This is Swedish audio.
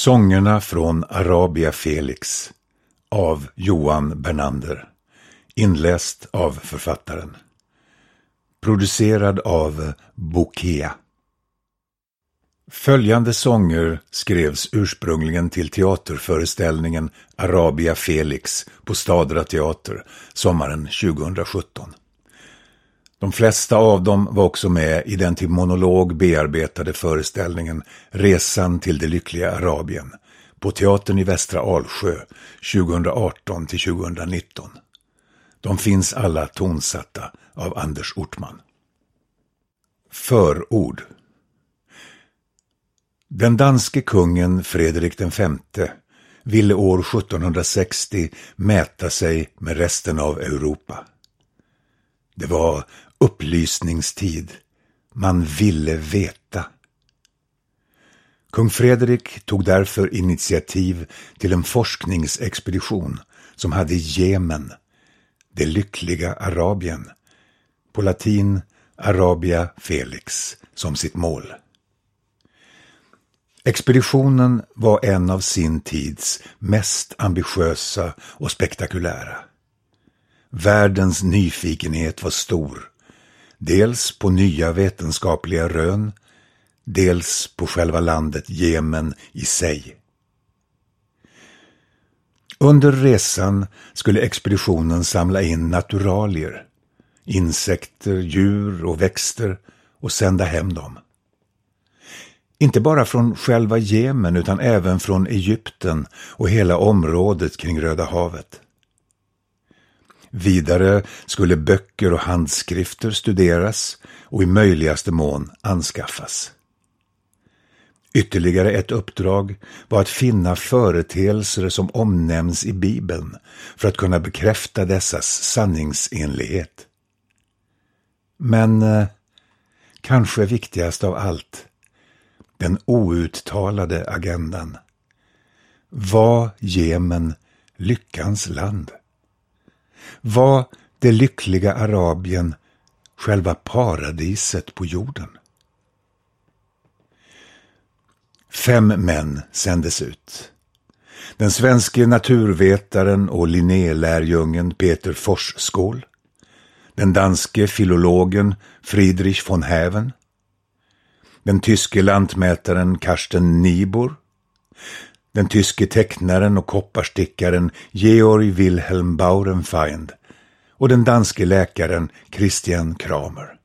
Sångerna från Arabia Felix av Johan Bernander. Inläst av författaren. Producerad av Bokea. Följande sånger skrevs ursprungligen till teaterföreställningen Arabia Felix på Stadra teater sommaren 2017. De flesta av dem var också med i den till monolog bearbetade föreställningen Resan till det lyckliga Arabien på teatern i Västra Alsjö 2018-2019. De finns alla tonsatta av Anders Ortman. Förord. Den danske kungen Frederik V ville år 1760 mäta sig med resten av Europa. Det var upplysningstid. Man ville veta. Kung Fredrik tog därför initiativ till en forskningsexpedition som hade Jemen, det lyckliga Arabien, på latin Arabia Felix, som sitt mål. Expeditionen var en av sin tids mest ambitiösa och spektakulära. Världens nyfikenhet var stor, dels på nya vetenskapliga rön, dels på själva landet Jemen i sig. Under resan skulle expeditionen samla in naturalier, insekter, djur och växter och sända hem dem. Inte bara från själva Jemen utan även från Egypten och hela området kring Röda havet. Vidare skulle böcker och handskrifter studeras och i möjligaste mån anskaffas. Ytterligare ett uppdrag var att finna företeelser som omnämns i Bibeln för att kunna bekräfta dessas sanningsenlighet. Men kanske viktigast av allt, den outtalade agendan. Var Jemen lyckans land? Var det lyckliga Arabien själva paradiset på jorden? 5 män sändes ut. Den svenske naturvetaren och Linnélärjungen Peter Forsskål, den danske filologen Friedrich von Haven, den tyske lantmätaren Karsten Niebuhr, den tyske tecknaren och kopparstickaren Georg Wilhelm Baurenfeind och den danske läkaren Christian Kramer.